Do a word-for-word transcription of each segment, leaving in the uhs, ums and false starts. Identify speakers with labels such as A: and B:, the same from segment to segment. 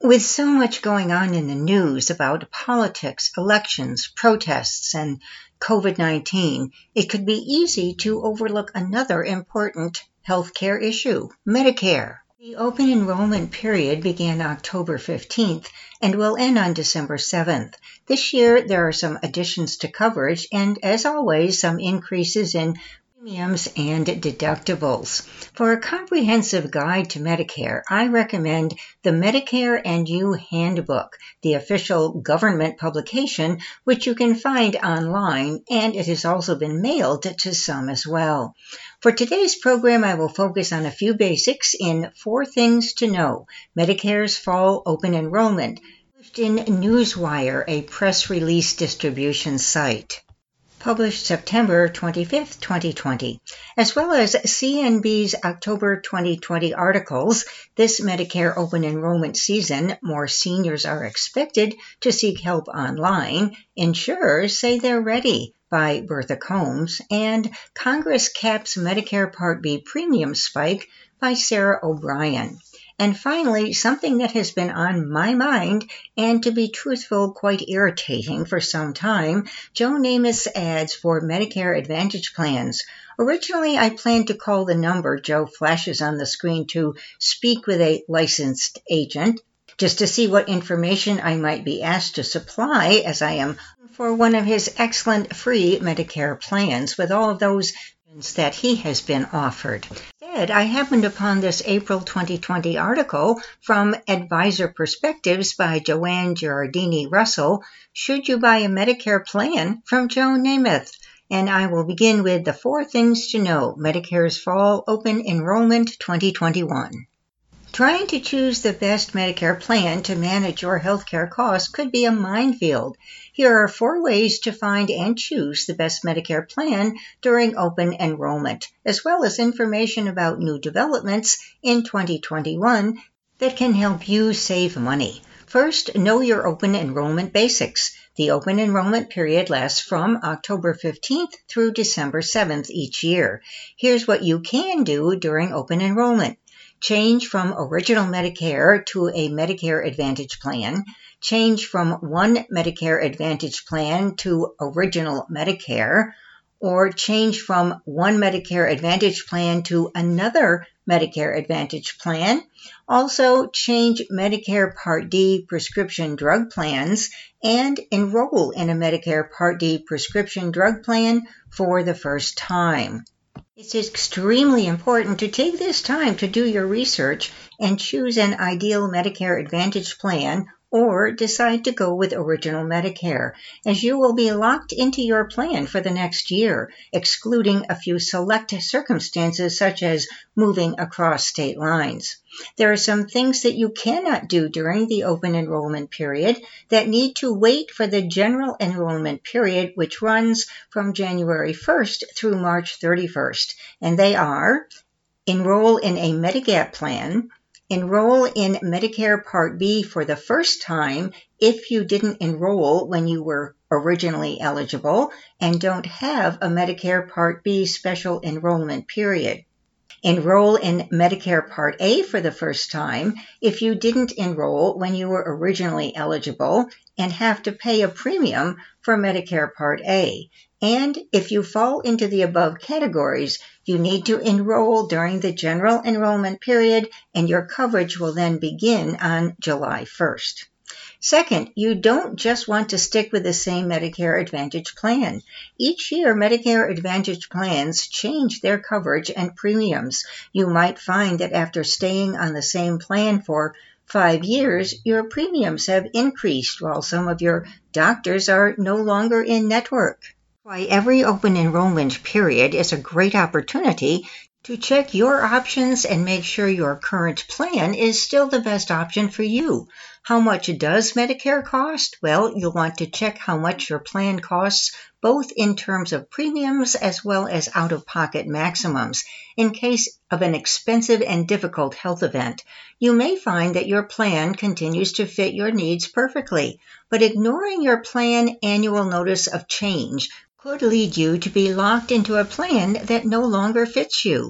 A: With so much going on in the news about politics, elections, protests, and COVID nineteen, it could be easy to overlook another important healthcare issue, Medicare. The open enrollment period began October fifteenth and will end on December seventh. This year, there are some additions to coverage and, as always, some increases in premiums and deductibles. For a comprehensive guide to Medicare, I recommend the Medicare and You Handbook, the official government publication, which you can find online, and it has also been mailed to some as well. For today's program, I will focus on a few basics in Four Things to Know, Medicare's Fall Open Enrollment, published in Newswire, a press release distribution site. Published September twenty-fifth, twenty twenty, as well as C N B's October twenty twenty articles. This Medicare open enrollment season, more seniors are expected to seek help online. Insurers say they're ready, by Bertha Combs, and Congress caps Medicare Part B premium spike, by Sarah O'Brien. And finally, something that has been on my mind, and to be truthful, quite irritating for some time, Joe Namath's ads for Medicare Advantage plans. Originally, I planned to call the number Joe flashes on the screen to speak with a licensed agent, just to see what information I might be asked to supply, as I am for one of his excellent free Medicare plans with all of those that he has been offered. Instead, I happened upon this April twenty twenty article from Advisor Perspectives by Joanne Giardini Russell, Should You Buy a Medicare Plan, from Joe Namath. And I will begin with the Four Things to Know, Medicare's Fall Open Enrollment twenty twenty-one. Trying to choose the best Medicare plan to manage your healthcare costs could be a minefield. Here are four ways to find and choose the best Medicare plan during open enrollment, as well as information about new developments in twenty twenty-one that can help you save money. First, know your open enrollment basics. The open enrollment period lasts from October fifteenth through December seventh each year. Here's what you can do during open enrollment. Change from Original Medicare to a Medicare Advantage plan, change from one Medicare Advantage plan to Original Medicare, or change from one Medicare Advantage plan to another Medicare Advantage plan. Also, change Medicare Part D prescription drug plans and enroll in a Medicare Part D prescription drug plan for the first time. It's extremely important to take this time to do your research and choose an ideal Medicare Advantage plan or decide to go with Original Medicare, as you will be locked into your plan for the next year, excluding a few select circumstances such as moving across state lines. There are some things that you cannot do during the open enrollment period that need to wait for the general enrollment period, which runs from January first through March thirty-first, and they are: enroll in a Medigap plan, enroll in Medicare Part B for the first time if you didn't enroll when you were originally eligible and don't have a Medicare Part B special enrollment period. Enroll in Medicare Part A for the first time if you didn't enroll when you were originally eligible and have to pay a premium for Medicare Part A. And if you fall into the above categories, you need to enroll during the general enrollment period, and your coverage will then begin on July first. Second, you don't just want to stick with the same Medicare Advantage plan. Each year, Medicare Advantage plans change their coverage and premiums. You might find that after staying on the same plan for five years, your premiums have increased while some of your doctors are no longer in network. Why every open enrollment period is a great opportunity to check your options and make sure your current plan is still the best option for you. How much does Medicare cost? Well, you'll want to check how much your plan costs, both in terms of premiums as well as out-of-pocket maximums. In case of an expensive and difficult health event, you may find that your plan continues to fit your needs perfectly, but ignoring your plan annual notice of change could lead you to be locked into a plan that no longer fits you.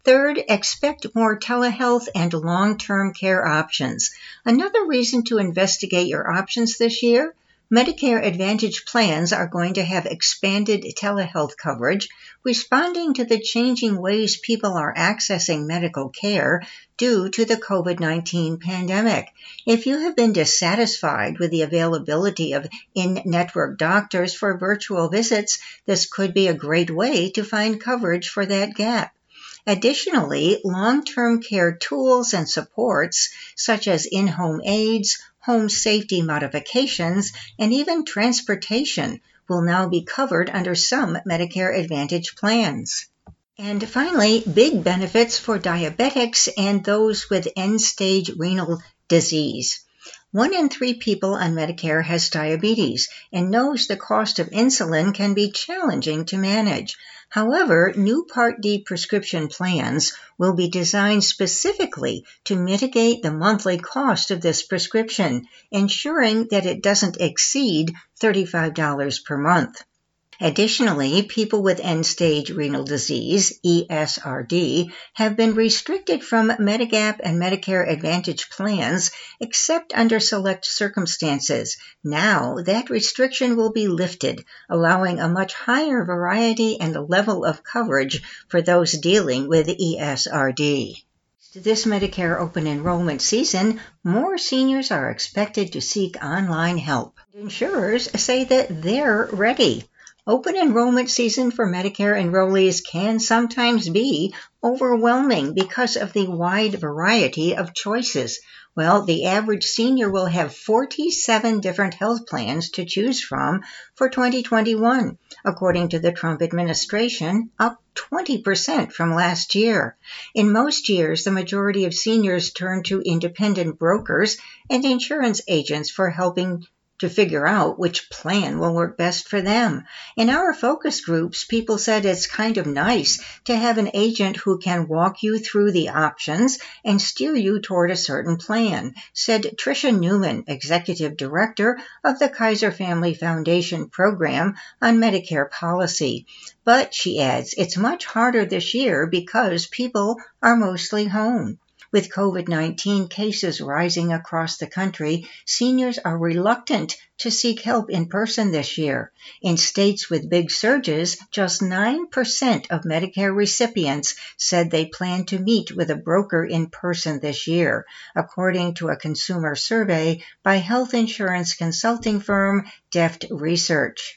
A: Third, expect more telehealth and long-term care options. Another reason to investigate your options this year: Medicare Advantage plans are going to have expanded telehealth coverage, responding to the changing ways people are accessing medical care due to the COVID nineteen pandemic. If you have been dissatisfied with the availability of in-network doctors for virtual visits, this could be a great way to find coverage for that gap. Additionally, long-term care tools and supports, such as in-home aids, home safety modifications, and even transportation, will now be covered under some Medicare Advantage plans. And finally, big benefits for diabetics and those with end-stage renal disease. One in three people on Medicare has diabetes and knows the cost of insulin can be challenging to manage. However, new Part D prescription plans will be designed specifically to mitigate the monthly cost of this prescription, ensuring that it doesn't exceed thirty-five dollars per month. Additionally, people with end-stage renal disease, E S R D, have been restricted from Medigap and Medicare Advantage plans except under select circumstances. Now, that restriction will be lifted, allowing a much higher variety and level of coverage for those dealing with E S R D. This Medicare open enrollment season, more seniors are expected to seek online help. Insurers say that they're ready. Open enrollment season for Medicare enrollees can sometimes be overwhelming because of the wide variety of choices. Well, the average senior will have forty-seven different health plans to choose from for twenty twenty-one, according to the Trump administration, up twenty percent from last year. In most years, the majority of seniors turn to independent brokers and insurance agents for helping to figure out which plan will work best for them. In our focus groups, people said it's kind of nice to have an agent who can walk you through the options and steer you toward a certain plan, said Tricia Newman, Executive Director of the Kaiser Family Foundation Program on Medicare Policy. But, she adds, it's much harder this year because people are mostly home. With COVID nineteen cases rising across the country, seniors are reluctant to seek help in person this year. In states with big surges, just nine percent of Medicare recipients said they plan to meet with a broker in person this year, according to a consumer survey by health insurance consulting firm Deft Research.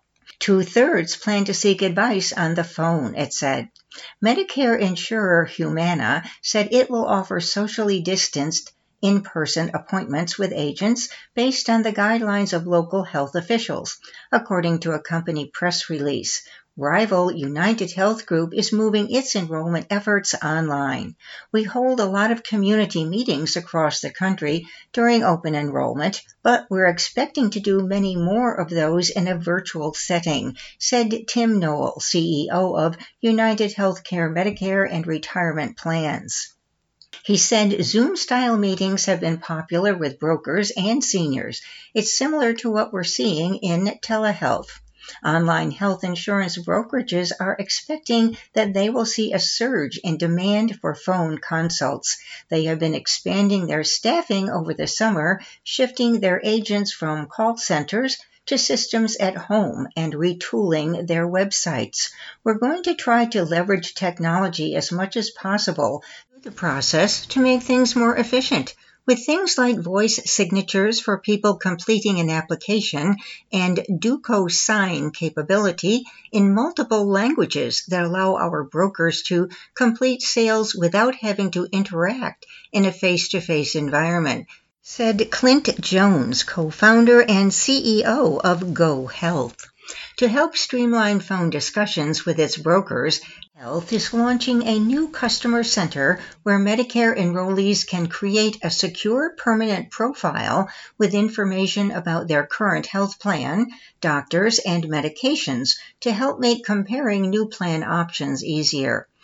A: Two-thirds plan to seek advice on the phone, it said. Medicare insurer Humana said it will offer socially distanced in-person appointments with agents based on the guidelines of local health officials, according to a company press release. Rival United Health Group is moving its enrollment efforts online. We hold a lot of community meetings across the country during open enrollment, but we're expecting to do many more of those in a virtual setting, said Tim Noel, C E O of United Healthcare Medicare and Retirement Plans. He said Zoom-style meetings have been popular with brokers and seniors. It's similar to what we're seeing in telehealth. Online health insurance brokerages are expecting that they will see a surge in demand for phone consults. They have been expanding their staffing over the summer, shifting their agents from call centers to systems at home and retooling their websites. We're going to try to leverage technology as much as possible through the process to make things more efficient. With things like voice signatures for people completing an application and Duco sign capability in multiple languages that allow our brokers to complete sales without having to interact in a face-to-face environment, said Clint Jones, co-founder and C E O of Go Health. To help streamline phone discussions with its brokers, Health is launching a new customer center where Medicare enrollees can create a secure permanent profile with information about their current health plan, doctors, and medications to help make comparing new plan options easier.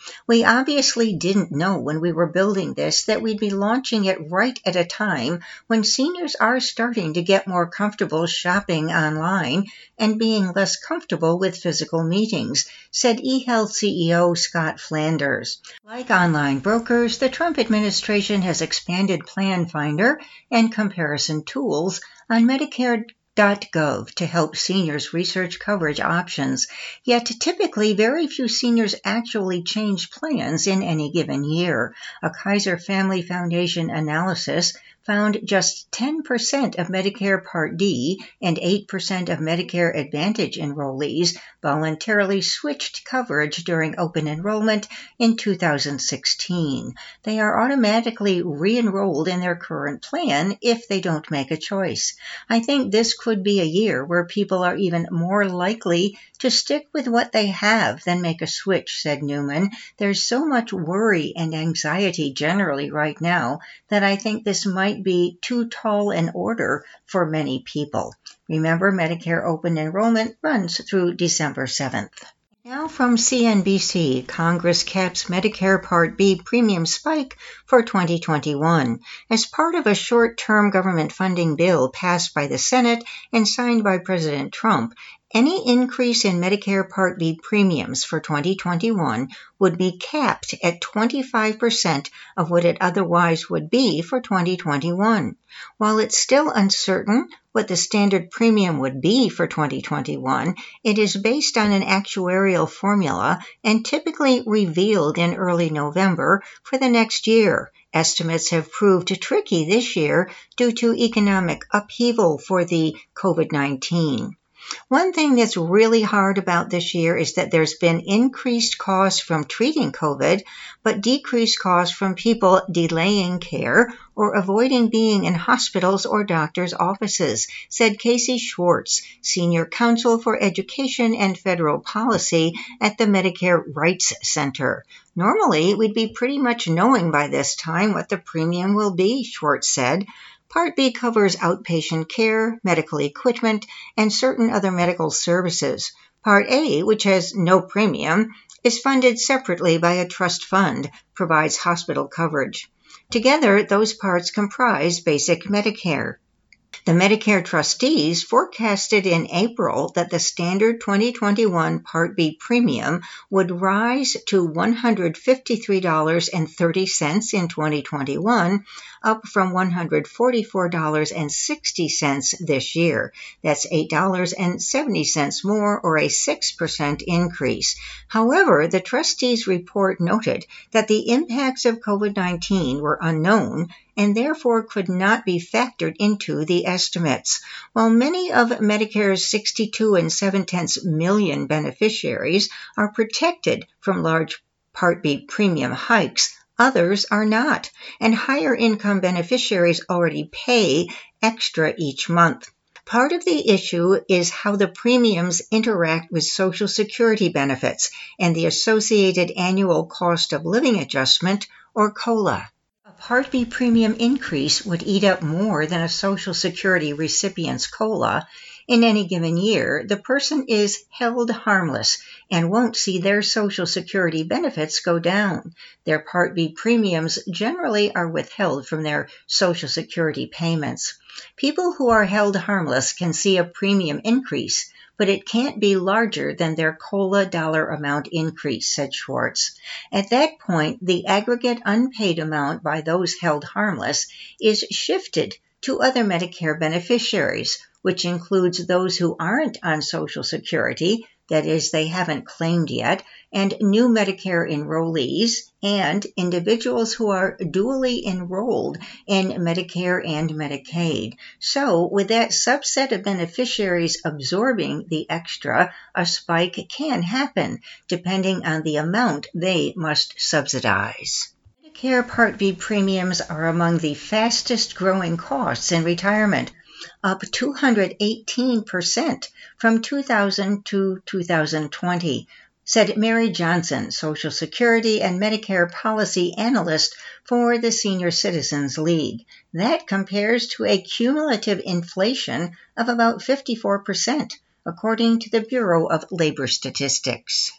A: We obviously didn't know when we were building this that we'd be launching it right at a time when seniors are starting to get more comfortable shopping online and being less comfortable with physical meetings, said eHealth C E O Scott Flanders. Like online brokers, the Trump administration has expanded Plan Finder and comparison tools on Medicare dot gov to help seniors research coverage options, yet typically very few seniors actually change plans in any given year. A Kaiser Family Foundation analysis found just ten percent of Medicare Part D and eight percent of Medicare Advantage enrollees voluntarily switched coverage during open enrollment in two thousand sixteen. They are automatically re-enrolled in their current plan if they don't make a choice. I think this could be a year where people are even more likely to stick with what they have than make a switch, said Newman. There's so much worry and anxiety generally right now that I think this might be too tall an order for many people. Remember, Medicare open enrollment runs through December seventh. Now from C N B C, Congress caps Medicare Part B premium spike for twenty twenty-one. As part of a short-term government funding bill passed by the Senate and signed by President Trump, any increase in Medicare Part B premiums for twenty twenty-one would be capped at twenty-five percent of what it otherwise would be for twenty twenty-one. While it's still uncertain what the standard premium would be for twenty twenty-one, it is based on an actuarial formula and typically revealed in early November for the next year. Estimates have proved tricky this year due to economic upheaval for the COVID nineteen. One thing that's really hard about this year is that there's been increased costs from treating COVID, but decreased costs from people delaying care or avoiding being in hospitals or doctors' offices, said Casey Schwartz, Senior Counsel for Education and Federal Policy at the Medicare Rights Center. Normally, we'd be pretty much knowing by this time what the premium will be, Schwartz said. Part B covers outpatient care, medical equipment, and certain other medical services. Part A, which has no premium, is funded separately by a trust fund, provides hospital coverage. Together, those parts comprise basic Medicare. The Medicare trustees forecasted in April that the standard twenty twenty-one Part B premium would rise to one hundred fifty-three dollars and thirty cents in twenty twenty-one, up from one hundred forty-four dollars and sixty cents this year. That's eight dollars and seventy cents more, or a six percent increase. However, the trustees' report noted that the impacts of COVID nineteen were unknown and therefore could not be factored into the estimates. While many of Medicare's sixty-two and seven-tenths million beneficiaries are protected from large Part B premium hikes, others are not, and higher income beneficiaries already pay extra each month. Part of the issue is how the premiums interact with Social Security benefits and the associated annual cost of living adjustment, or COLA. A Part B premium increase would eat up more than a Social Security recipient's COLA. In any given year, the person is held harmless and won't see their Social Security benefits go down. Their Part B premiums generally are withheld from their Social Security payments. People who are held harmless can see a premium increase, but it can't be larger than their COLA dollar amount increase, said Schwartz. At that point, the aggregate unpaid amount by those held harmless is shifted to other Medicare beneficiaries, which includes those who aren't on Social Security, that is, they haven't claimed yet, and new Medicare enrollees, and individuals who are dually enrolled in Medicare and Medicaid. So, with that subset of beneficiaries absorbing the extra, a spike can happen, depending on the amount they must subsidize. Medicare Part B premiums are among the fastest growing costs in retirement, up two hundred eighteen percent from two thousand to two thousand twenty, said Mary Johnson, Social Security and Medicare Policy Analyst for the Senior Citizens League. That compares to a cumulative inflation of about fifty-four percent, according to the Bureau of Labor Statistics.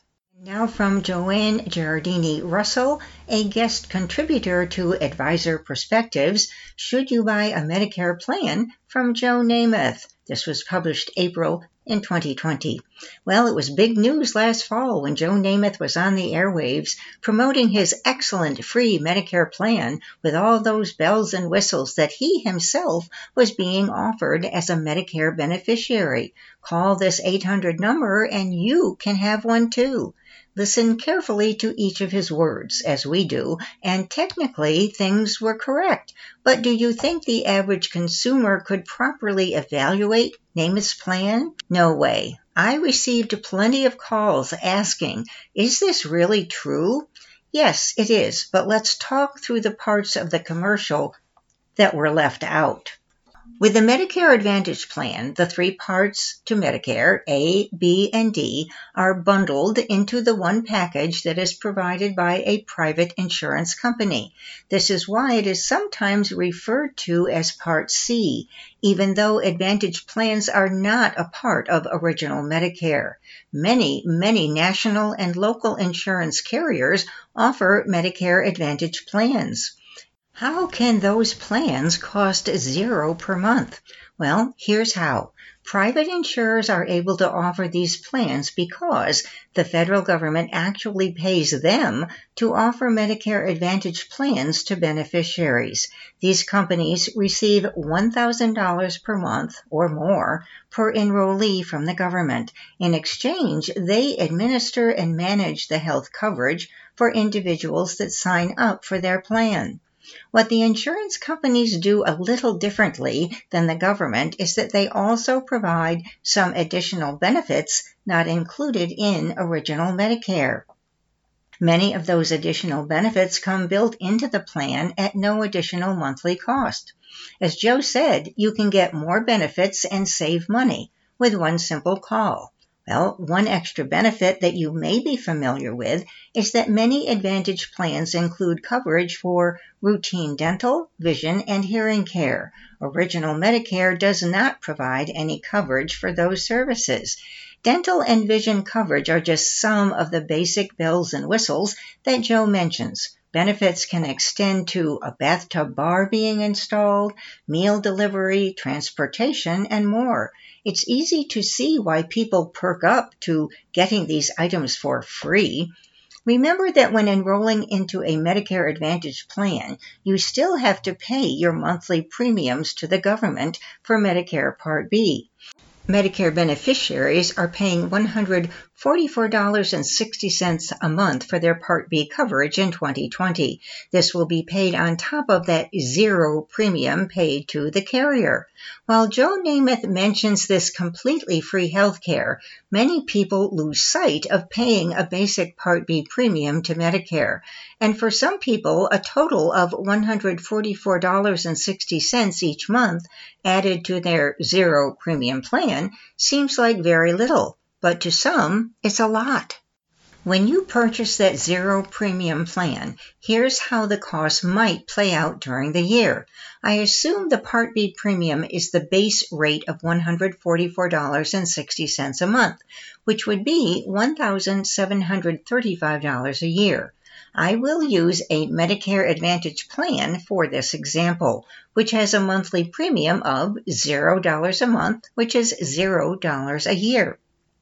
A: Now from Joanne Giardini Russell, a guest contributor to Advisor Perspectives, Should You Buy a Medicare Plan? From Joe Namath. This was published April in twenty twenty. Well, it was big news last fall when Joe Namath was on the airwaves promoting his excellent free Medicare plan with all those bells and whistles that he himself was being offered as a Medicare beneficiary. Call this eight hundred number and you can have one too. Listen carefully to each of his words, as we do, and technically things were correct. But do you think the average consumer could properly evaluate Namath's plan? No way. I received plenty of calls asking, is this really true? Yes, it is, but let's talk through the parts of the commercial that were left out. With the Medicare Advantage plan, the three parts to Medicare, A, B, and D, are bundled into the one package that is provided by a private insurance company. This is why it is sometimes referred to as Part C, even though Advantage plans are not a part of Original Medicare. Many, many national and local insurance carriers offer Medicare Advantage plans. How can those plans cost zero per month? Well, here's how. Private insurers are able to offer these plans because the federal government actually pays them to offer Medicare Advantage plans to beneficiaries. These companies receive one thousand dollars per month or more per enrollee from the government. In exchange, they administer and manage the health coverage for individuals that sign up for their plan. What the insurance companies do a little differently than the government is that they also provide some additional benefits not included in Original Medicare. Many of those additional benefits come built into the plan at no additional monthly cost. As Joe said, you can get more benefits and save money with one simple call. Well, one extra benefit that you may be familiar with is that many Advantage plans include coverage for routine dental, vision, and hearing care. Original Medicare does not provide any coverage for those services. Dental and vision coverage are just some of the basic bells and whistles that Joe mentions. Benefits can extend to a bathtub bar being installed, meal delivery, transportation, and more. It's easy to see why people perk up to getting these items for free. Remember that when enrolling into a Medicare Advantage plan, you still have to pay your monthly premiums to the government for Medicare Part B. Medicare beneficiaries are paying one hundred forty-four dollars and sixty cents a month for their Part B coverage in twenty twenty. This will be paid on top of that zero premium paid to the carrier. While Joe Namath mentions this completely free health care, many people lose sight of paying a basic Part B premium to Medicare. And for some people, a total of one hundred forty-four dollars and sixty cents each month added to their zero premium plan seems like very little, but to some, it's a lot. When you purchase that zero premium plan, here's how the cost might play out during the year. I assume the Part B premium is the base rate of one hundred forty-four dollars and sixty cents a month, which would be one thousand seven hundred thirty-five dollars a year. I will use a Medicare Advantage plan for this example, which has a monthly premium of zero dollars a month, which is zero dollars a year.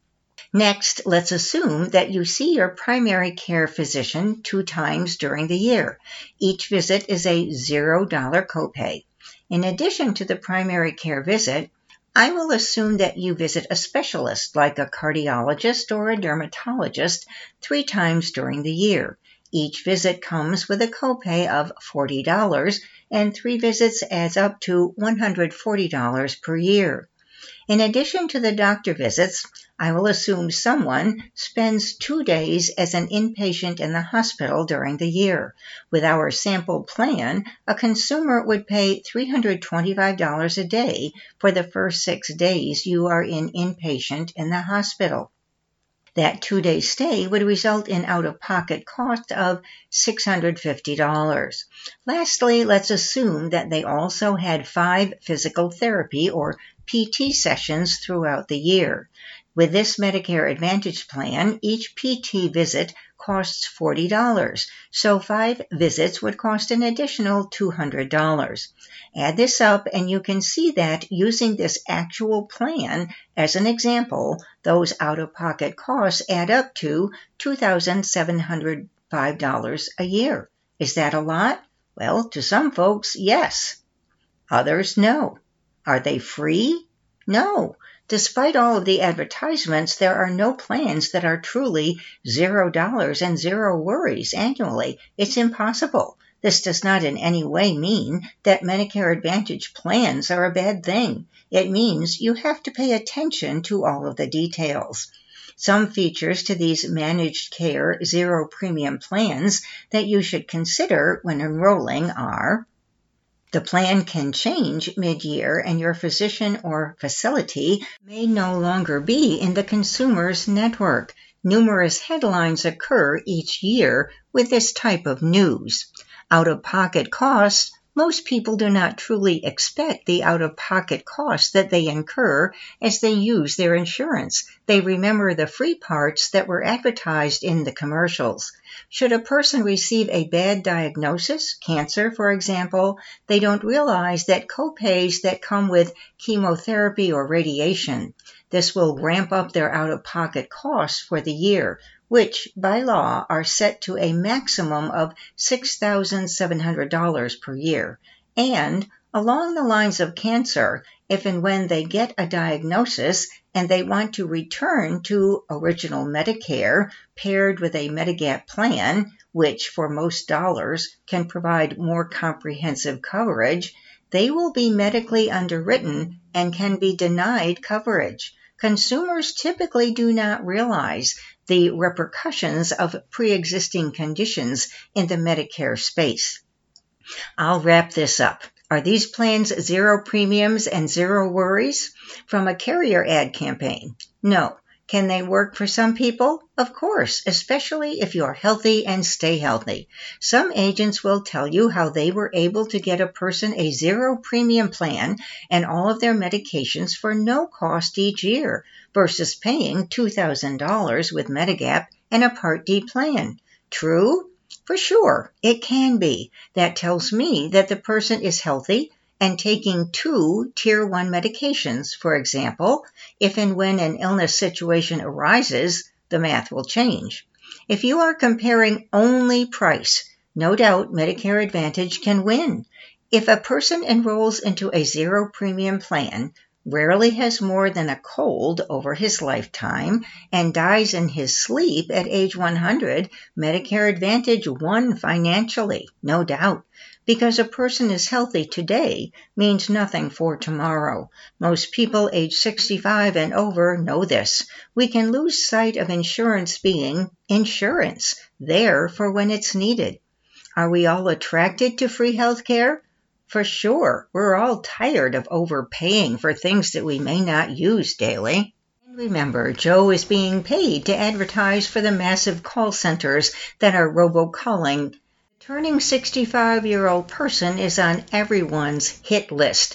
A: Next, let's assume that you see your primary care physician two times during the year. Each visit is a zero dollar copay. In addition to the primary care visit, I will assume that you visit a specialist like a cardiologist or a dermatologist three times during the year. Each visit comes with a copay of forty dollars, and three visits adds up to one hundred forty dollars per year. In addition to the doctor visits, I will assume someone spends two days as an inpatient in the hospital during the year. With our sample plan, a consumer would pay three hundred twenty-five dollars a day for the first six days you are in inpatient in the hospital. That two-day stay would result in out-of-pocket cost of six hundred fifty dollars. Lastly, let's assume that they also had five physical therapy or P T sessions throughout the year. With this Medicare Advantage plan, each P T visit costs forty dollars, so five visits would cost an additional two hundred dollars. Add this up and you can see that using this actual plan as an example, those out-of-pocket costs add up to two thousand seven hundred five dollars a year. Is that a lot? Well, to some folks, yes. Others, no. Are they free? No. Despite all of the advertisements, there are no plans that are truly zero dollars and zero worries annually. It's impossible. This does not in any way mean that Medicare Advantage plans are a bad thing. It means you have to pay attention to all of the details. Some features to these managed care zero premium plans that you should consider when enrolling are: the plan can change mid-year and your physician or facility may no longer be in the consumer's network. Numerous headlines occur each year with this type of news. Out-of-pocket costs. Most people do not truly expect the out-of-pocket costs that they incur as they use their insurance. They remember the free parts that were advertised in the commercials. Should a person receive a bad diagnosis, cancer for example, they don't realize that copays that come with chemotherapy or radiation. This will ramp up their out-of-pocket costs for the year, which by law are set to a maximum of six thousand seven hundred dollars per year. And along the lines of cancer, if and when they get a diagnosis and they want to return to original Medicare paired with a Medigap plan, which for most dollars can provide more comprehensive coverage, they will be medically underwritten and can be denied coverage. Consumers typically do not realize the repercussions of pre-existing conditions in the Medicare space. I'll wrap this up. Are these plans zero premiums and zero worries? From a carrier ad campaign? No. Can they work for some people? Of course, especially if you are healthy and stay healthy. Some agents will tell you how they were able to get a person a zero premium plan and all of their medications for no cost each year versus paying two thousand dollars with Medigap and a Part D plan. True? For sure, it can be. That tells me that the person is healthy and taking two Tier one medications, for example. If and when an illness situation arises, the math will change. If you are comparing only price, no doubt Medicare Advantage can win. If a person enrolls into a zero premium plan, rarely has more than a cold over his lifetime, and dies in his sleep at age one hundred, Medicare Advantage won financially, no doubt. Because a person is healthy today means nothing for tomorrow. Most people age sixty-five and over know this. We can lose sight of insurance being insurance, there for when it's needed. Are we all attracted to free health care? For sure, we're all tired of overpaying for things that we may not use daily. And remember, Joe is being paid to advertise for the massive call centers that are robocalling. Turning sixty-five-year-old person is on everyone's hit list.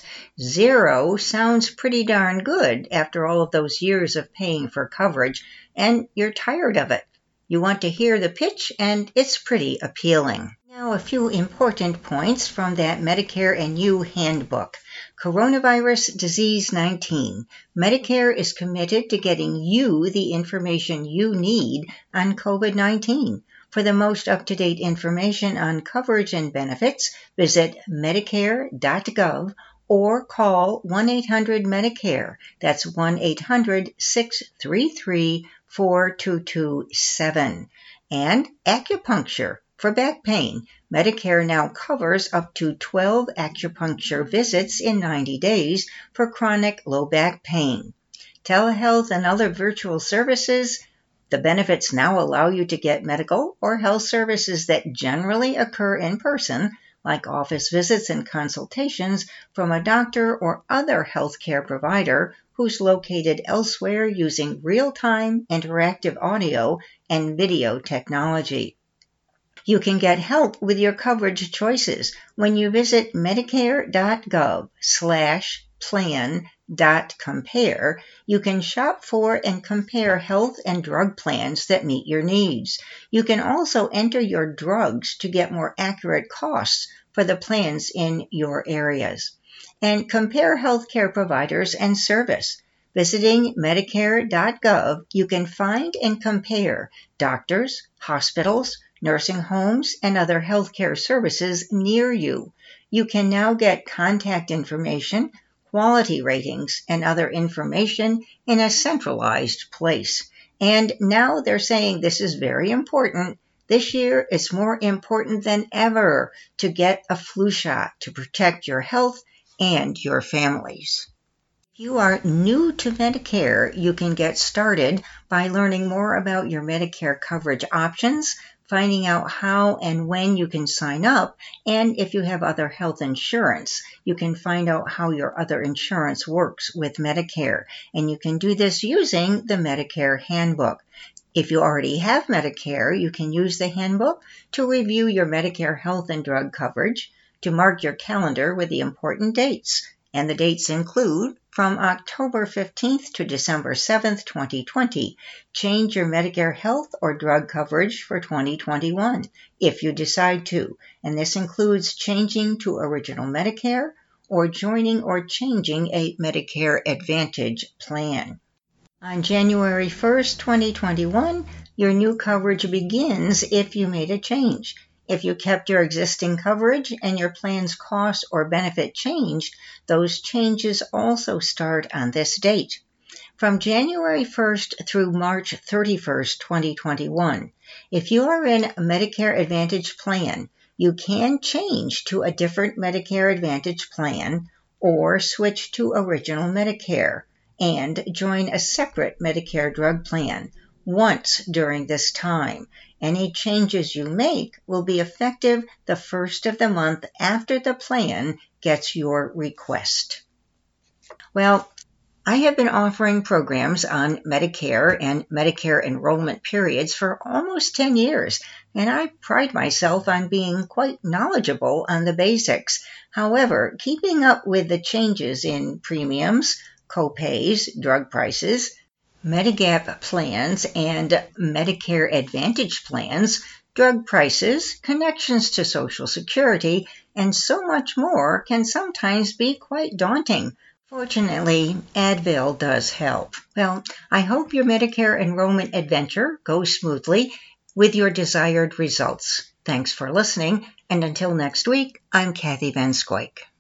A: Zero sounds pretty darn good after all of those years of paying for coverage, and you're tired of it. You want to hear the pitch, and it's pretty appealing. Now a few important points from that Medicare and You handbook. Coronavirus Disease nineteen. Medicare is committed to getting you the information you need on COVID nineteen. For the most up-to-date information on coverage and benefits, visit medicare dot gov or call one eight hundred Medicare. That's one eight hundred six three three four two two seven. And acupuncture for back pain. Medicare now covers up to twelve acupuncture visits in ninety days for chronic low back pain. Telehealth and other virtual services. The benefits now allow you to get medical or health services that generally occur in person, like office visits and consultations from a doctor or other healthcare provider who's located elsewhere using real-time interactive audio and video technology. You can get help with your coverage choices when you visit medicare dot gov slash plan dot compare, you can shop for and compare health and drug plans that meet your needs. You can also enter your drugs to get more accurate costs for the plans in your areas. And compare healthcare providers and service. Visiting Medicare dot gov, you can find and compare doctors, hospitals, nursing homes, and other healthcare services near you. You can now get contact information, quality ratings, and other information in a centralized place. And now they're saying this is very important. This year, it's more important than ever to get a flu shot to protect your health and your families. If you are new to Medicare, you can get started by learning more about your Medicare coverage options, finding out how and when you can sign up, and if you have other health insurance. You can find out how your other insurance works with Medicare, and you can do this using the Medicare Handbook. If you already have Medicare, you can use the handbook to review your Medicare health and drug coverage, to mark your calendar with the important dates. And the dates include from October fifteenth to December seventh, twenty twenty. Change your Medicare health or drug coverage for twenty twenty-one, if you decide to. And this includes changing to Original Medicare or joining or changing a Medicare Advantage plan. On January first, twenty twenty-one, your new coverage begins if you made a change. If you kept your existing coverage and your plan's cost or benefit changed, those changes also start on this date. From January first through March thirty-first, twenty twenty-one, if you are in a Medicare Advantage plan, you can change to a different Medicare Advantage plan or switch to Original Medicare and join a separate Medicare drug plan once during this time. Any changes you make will be effective the first of the month after the plan gets your request. Well, I have been offering programs on Medicare and Medicare enrollment periods for almost ten years, and I pride myself on being quite knowledgeable on the basics. However, keeping up with the changes in premiums, co-pays, drug prices, Medigap plans and Medicare Advantage plans, drug prices, connections to Social Security, and so much more can sometimes be quite daunting. Fortunately, Advil does help. Well, I hope your Medicare enrollment adventure goes smoothly with your desired results. Thanks for listening, and until next week, I'm Kathy Van Scoik.